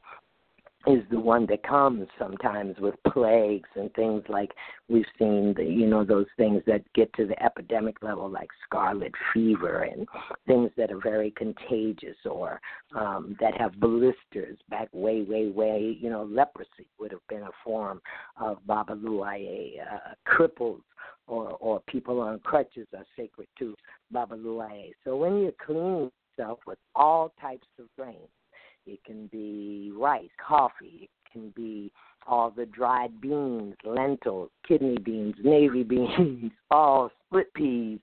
is the one that comes sometimes with plagues and things like we've seen, the, you know, those things that get to the epidemic level like scarlet fever and things that are very contagious or um, that have blisters back way, way, way. You know, leprosy would have been a form of Babaluaye. Uh, cripples or, or people on crutches are sacred to Babaluaye. So when you're cleaning yourself with all types of grains, it can be rice, coffee. It can be all the dried beans, lentils, kidney beans, navy beans, all split peas,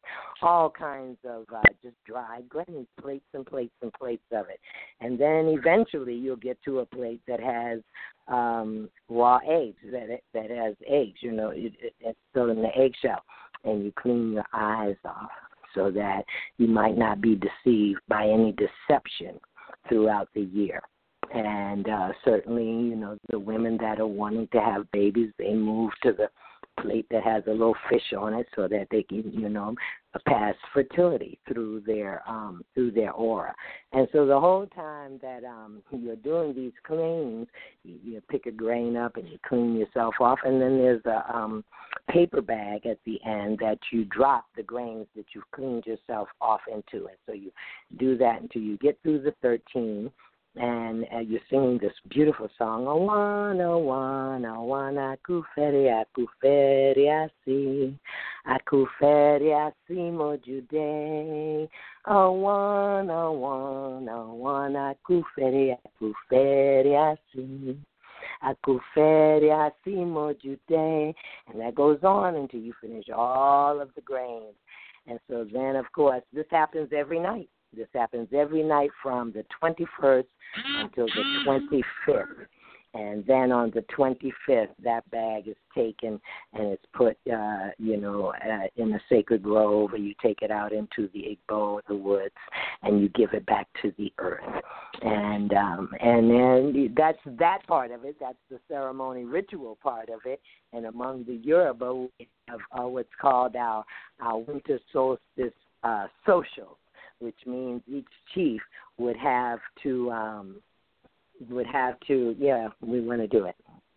all kinds of uh, just dried grains, plates and plates and plates of it. And then eventually you'll get to a plate that has um, raw eggs, that that has eggs, you know, it, it, it's still in the eggshell. And you clean your eyes off so that you might not be deceived by any deception throughout the year. And uh, certainly, you know, the women that are wanting to have babies, they move to the plate that has a little fish on it so that they can, you know, pass fertility through their um, through their aura. And so the whole time that um, you're doing these cleans, you, you pick a grain up and you clean yourself off, and then there's a um, paper bag at the end that you drop the grains that you've cleaned yourself off into it. So you do that until you get through the thirteen. And uh, you're singing this beautiful song, oh, one, oh, one, oh, one, akuferi, akuferi, asi, akuferi, asi, mojude, oh, one, oh, one, oh, one, akuferi, akuferi, asi, akuferi, asi, mojude, and that goes on until you finish all of the grains. And so then, of course, this happens every night. This happens every night from the twenty-first until the twenty-fifth. And then on the twenty-fifth, that bag is taken and it's put, uh, you know, uh, in a sacred grove, or you take it out into the Igbo, the woods, and you give it back to the earth. And um, and then that's that part of it. That's the ceremony ritual part of it. And among the Yoruba, we have uh, what's called our, our winter solstice uh, social, which means each chief would have to, um, would have to, yeah, we want to do it,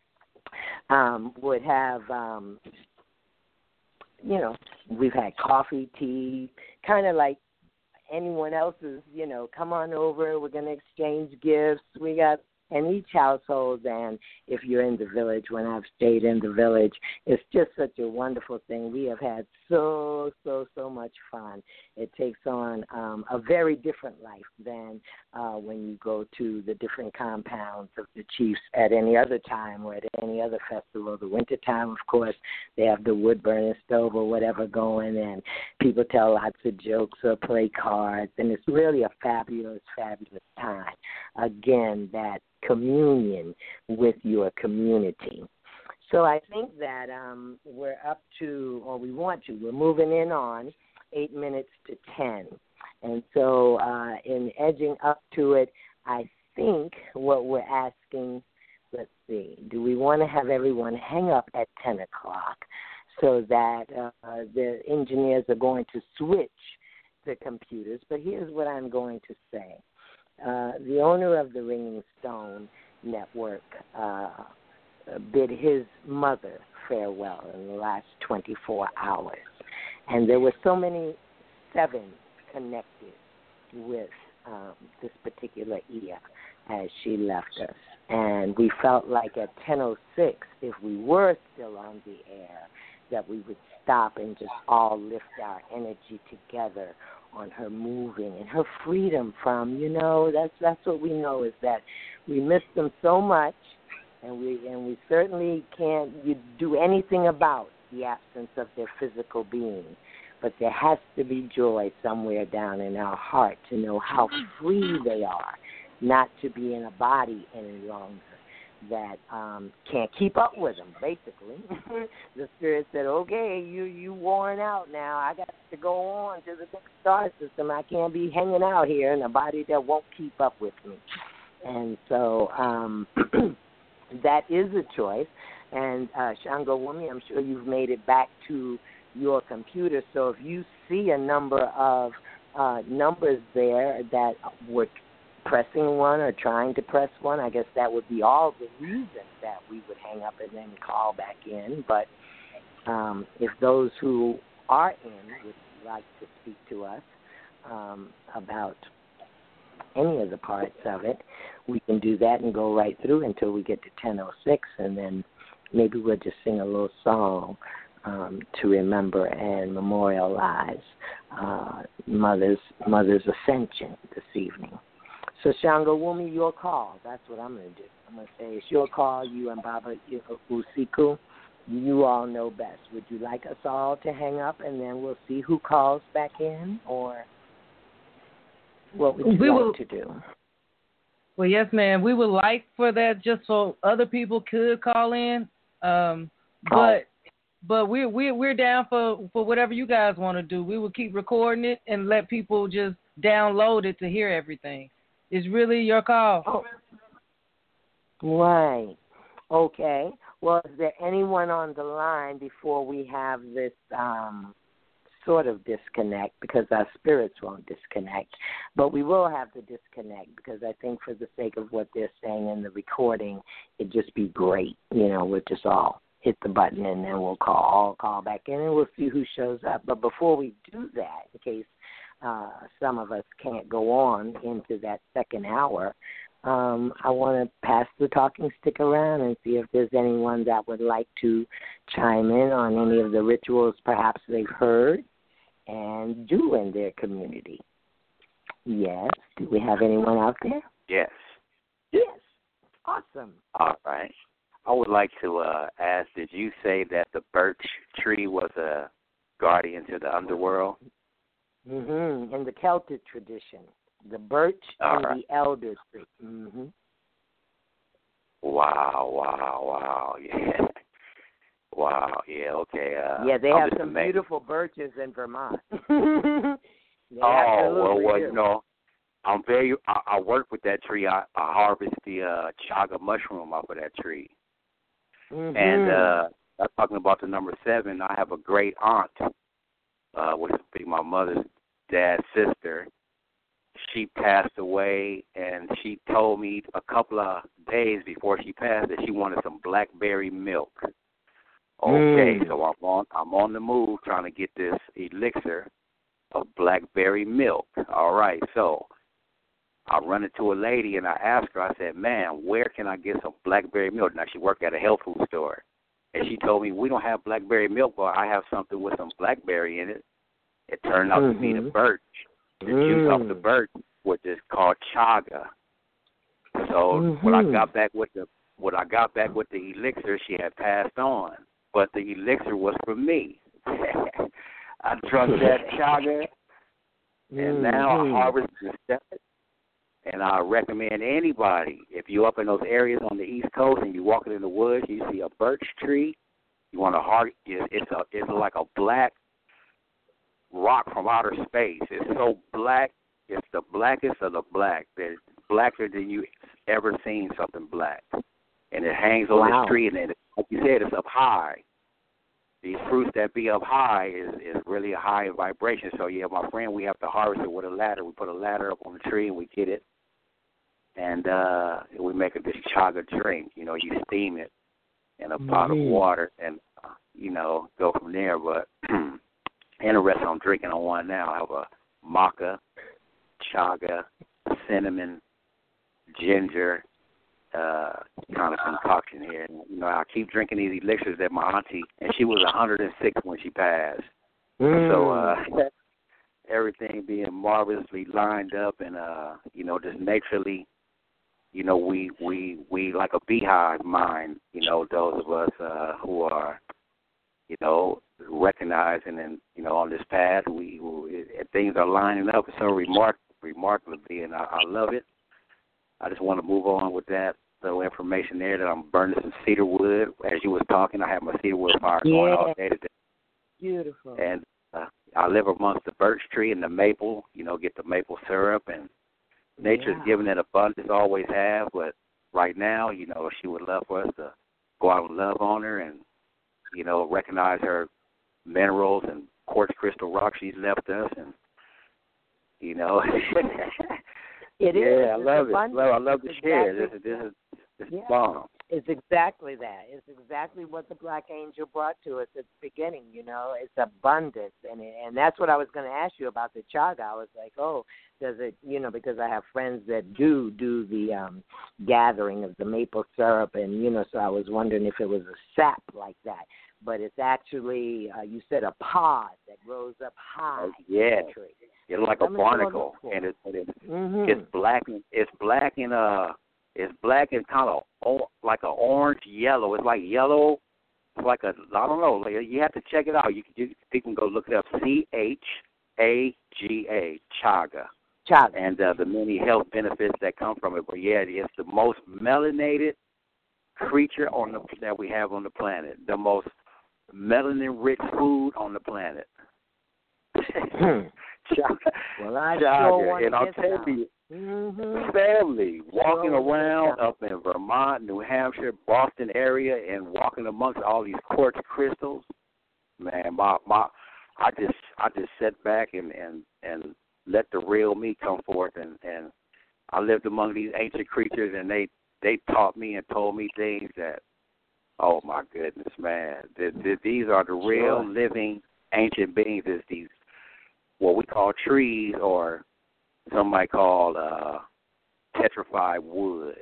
um, would have, um, you know, we've had coffee, tea, kind of like anyone else's, you know, come on over, we're going to exchange gifts, we got, and each household, and if you're in the village, when I've stayed in the village, it's just such a wonderful thing. We have had so, so, so much fun. It takes on um, a very different life than uh, when you go to the different compounds of the chiefs at any other time or at any other festival. The winter time, of course, they have the wood burning stove or whatever going, and people tell lots of jokes or play cards, and it's really a fabulous, fabulous time. Again, that communion with your community. So I think that um, we're up to, or we want to, we're moving in on eight minutes to ten. And so uh, in edging up to it, I think what we're asking, let's see, do we want to have everyone hang up at ten o'clock so that uh, the engineers are going to switch the computers? But here's what I'm going to say. Uh, the owner of the Ringing Stone Network uh, bid his mother farewell in the last twenty-four hours. And there were so many sevens connected with um, this particular Iya as she left us. And we felt like at ten oh six, if we were still on the air, that we would stop and just all lift our energy together on her moving and her freedom from, you know, that's that's what we know, is that we miss them so much, and we and we certainly can't you do anything about the absence of their physical being. But there has to be joy somewhere down in our heart to know how free they are, not to be in a body any longer that um, can't keep up with them, basically. The spirit said, okay, you you worn out now. I got to go on to the next star system. I can't be hanging out here in a body that won't keep up with me. And so um, that is a choice. And uh, Shango Wumi, I'm sure you've made it back to your computer. So if you see a number of uh, numbers there that were pressing one or trying to press one, I guess that would be all the reason that we would hang up and then call back in. But um, if those who are in would like to speak to us um, about any of the parts of it, we can do that and go right through until we get to ten oh six, and then maybe we'll just sing a little song um, to remember and memorialize uh, Mother's, Mother's Ascension this evening. So, Shango Wumi, your call. That's what I'm going to do. I'm going to say it's your call, you and Baba Usiku, you all know best. Would you like us all to hang up and then we'll see who calls back in, or what would you we like will, to do? Well, yes, ma'am. We would like for that just so other people could call in. Um, but but we're we're we're down for, for whatever you guys want to do. We will keep recording it and let people just download it to hear everything. It's really your call. Oh. Right. Okay. Well, is there anyone on the line before we have this um, sort of disconnect, because our spirits won't disconnect, but we will have the disconnect because I think for the sake of what they're saying in the recording, it'd just be great. You know, we'll just all hit the button and then we'll call, all call back in and we'll see who shows up. But before we do that, in case uh, some of us can't go on into that second hour, Um, I want to pass the talking stick around and see if there's anyone that would like to chime in on any of the rituals perhaps they've heard and do in their community. Yes. Do we have anyone out there? Yes. Yes. Awesome. All right. I would like to uh, ask, did you say that the birch tree was a guardian to the underworld? Mm-hmm. In the Celtic tradition. The birch All and right. the elder tree. Mm-hmm. Wow, wow, wow, yeah. Wow, yeah, okay. Uh, Yeah, they I'm have just some amazed. beautiful birches in Vermont. They Oh, well, absolutely well, do. you know, I'm very, I, I work with that tree. I, I harvest the uh, chaga mushroom off of that tree. Mm-hmm. And uh, I'm talking about the number seven. I have a great aunt, uh, which would be my mother's dad's sister. She passed away, and she told me a couple of days before she passed that she wanted some blackberry milk. Okay, Mm. so I'm on, I'm on the move trying to get this elixir of blackberry milk. All right, so I run into a lady, and I asked her, I said, "Man, where can I get some blackberry milk?" Now, she worked at a health food store, and she told me, "We don't have blackberry milk, but I have something with some blackberry in it." It turned out Mm-hmm. to be the birch. The Mm. juice off the birch, which is called chaga. So Mm-hmm. when I got back with the when I got back with the elixir, she had passed on, but the elixir was for me. I drunk that chaga, and now I Mhm. harvest the stuff. And I recommend anybody, if you're up in those areas on the East Coast and you're walking in the woods, you see a birch tree, you want to har it's a it's like a black rock from outer space. It's so black. It's the blackest of the black. It's blacker than you ever seen something black. And it hangs on Wow. this tree, and it, like you said, it's up high. These fruits that be up high is, is really high in vibration. So, yeah, my friend, we have to harvest it with a ladder. We put a ladder up on the tree, and we get it. And uh, we make it this chaga drink. You know, you steam it in a pot of Mhm. water and, uh, you know, go from there. But interesting, I'm drinking on one now. I have a maca, chaga, cinnamon, ginger uh, kind of concoction here. And, you know, I keep drinking these elixirs that my auntie, and she was one hundred six when she passed. Mm. So uh, everything being marvelously lined up and, uh, you know, just naturally, you know, we, we, we like a beehive mind, you know, those of us uh, who are, you know, recognizing and, you know, on this path, we, we things are lining up so remark, remarkably, and I, I love it. I just want to move on with that little information there that I'm burning some cedar wood. As you was talking, I have my cedar wood fire going Yeah. all day today. Beautiful. And uh, I live amongst the birch tree and the maple, you know, get the maple syrup, and nature's Yeah. giving it abundance, always have, but right now, you know, she would love for us to go out and love on her and, you know, recognize her minerals and quartz crystal rock she's left us, and, you know. It yeah, is. I It's love it. abundant. Love, I love to It's share. exactly- This is this is this is Yeah. bomb. It's exactly that. It's exactly what the Black Angel brought to us at the beginning, you know. It's abundance. And it, and that's what I was going to ask you about the chaga. I was like, oh, does it, you know, because I have friends that do do the um, gathering of the maple syrup. And, you know, so I was wondering if it was a sap like that. But it's actually, uh, you said a pod that grows up high. Yeah. in the tree. It's like a Let me go barnacle, look for and it. it's it's, Mhm. it's black. and It's black and uh, it's black and kind of o- like an orange yellow. It's like yellow, like a, I don't know, like you have to check it out. You, you, you can go look it up, C H A G A, chaga. Chaga. And uh, the many health benefits that come from it. But, yeah, it's the most melanated creature on the that we have on the planet, the most melanin-rich food on the planet. chaga. Well, I chaga. sure want and to I'll get tell some. you, Mm-hmm. family walking Sure around want up in Vermont, New Hampshire, Boston area, and walking amongst all these quartz crystals. Man, my my, I just I just sat back and and and let the real me come forth, and and I lived among these ancient creatures, and they they taught me and told me things that, oh my goodness, man, th- th- these are the real Sure. living ancient beings. Is these what we call trees, or some might call uh, petrified wood.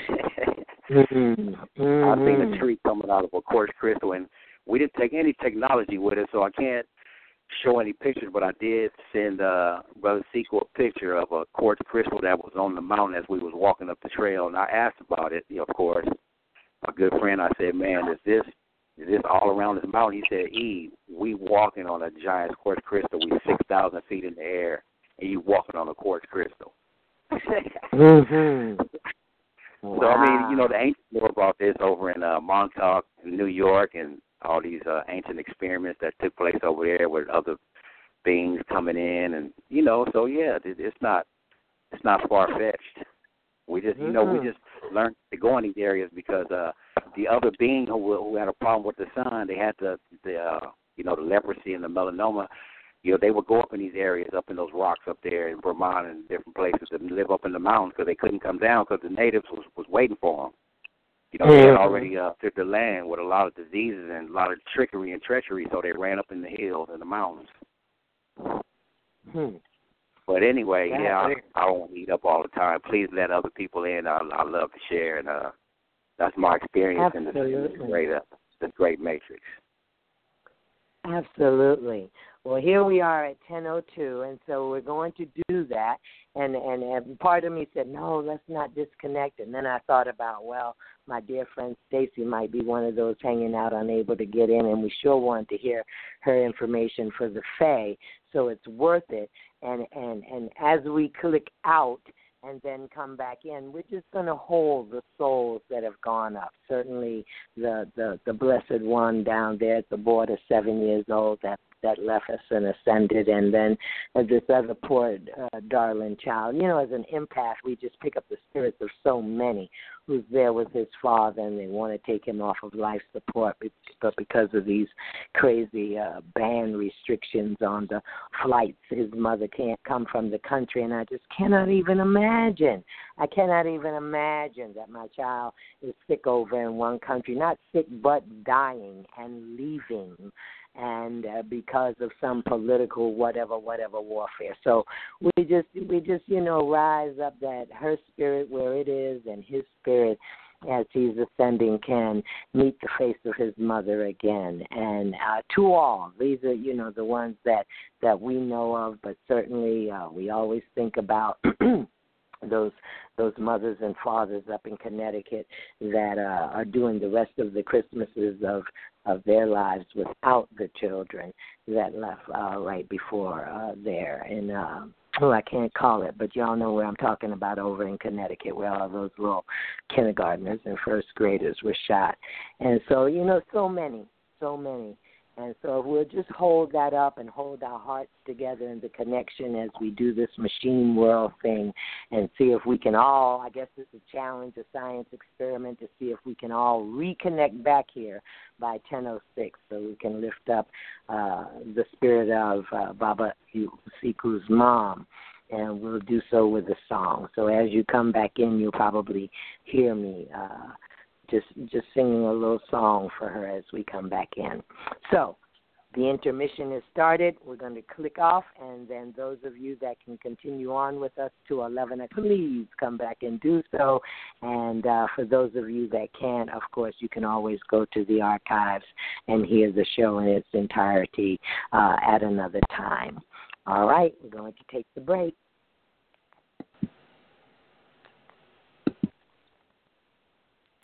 Mm-hmm. I've seen a tree coming out of a quartz crystal, and we didn't take any technology with it, so I can't show any pictures, but I did send uh, Brother Sequel a picture of a quartz crystal that was on the mountain as we was walking up the trail, and I asked about it, of course. My good friend, I said, man, is this is this all around this mountain? He said, E, we walking on a giant quartz crystal. We six thousand feet in the air, and you walking on a quartz crystal. Mm-hmm. Wow. So, I mean, you know, the ancients know about this over in uh, Montauk, New York, and all these uh, ancient experiments that took place over there with other beings coming in, and you know, so yeah, it, it's not it's not far fetched. We just, you know, we Mm-hmm. just learned to go in these areas because uh, the other being who who had a problem with the sun, they had the the uh, you know the leprosy and the melanoma. You know, they would go up in these areas, up in those rocks up there in Vermont and different places, and live up in the mountains because they couldn't come down because the natives was, was waiting for them. You know, they had already uh, took the land with a lot of diseases and a lot of trickery and treachery, so they ran up in the hills and the mountains. Hmm. But anyway, That's yeah, it. I, I won't eat up all the time. Please let other people in. I, I love to share, and uh, that's my experience in this, in this Absolutely. great, uh, this great matrix. Absolutely. Well, here we are at ten oh two, and so we're going to do that. And, and and part of me said, no, let's not disconnect. And then I thought about, well, my dear friend Stacy might be one of those hanging out, unable to get in, and we sure wanted to hear her information for the Fae, so it's worth it. And, and, and as we click out and then come back in, we're just going to hold the souls that have gone up. Certainly the, the, the Blessed One down there at the border, seven years old, that that left us and ascended, and then uh, this other poor uh, darling child. You know, as an empath, we just pick up the spirits of so many who's there with his father, and they want to take him off of life support, but because of these crazy uh, ban restrictions on the flights, his mother can't come from the country, and I just cannot even imagine. I cannot even imagine that my child is sick over in one country, not sick but dying and leaving, and uh, because of some political whatever, whatever warfare. So we just, we just, you know, rise up that her spirit where it is and his spirit as he's ascending can meet the face of his mother again. And uh, to all, these are, you know, the ones that, that we know of, but certainly uh, we always think about those those mothers and fathers up in Connecticut that uh, are doing the rest of the Christmases of, of their lives without the children that left uh, right before uh, there. And uh, oh, I can't call it, but y'all know where I'm talking about over in Connecticut, where all those little kindergartners and first graders were shot. And so, you know, so many, so many. And so we'll just hold that up and hold our hearts together in the connection as we do this machine world thing and see if we can all, I guess it's a challenge, a science experiment to see if we can all reconnect back here by ten oh six so we can lift up uh, the spirit of uh, Baba Siku's mom. And we'll do so with a song. So as you come back in, you'll probably hear me uh Just just singing a little song for her as we come back in. So the intermission is started. We're going to click off, and then those of you that can continue on with us to eleven, please come back and do so. And uh, for those of you that can't, of course, you can always go to the archives and hear the show in its entirety uh, at another time. All right, we're going to take the break.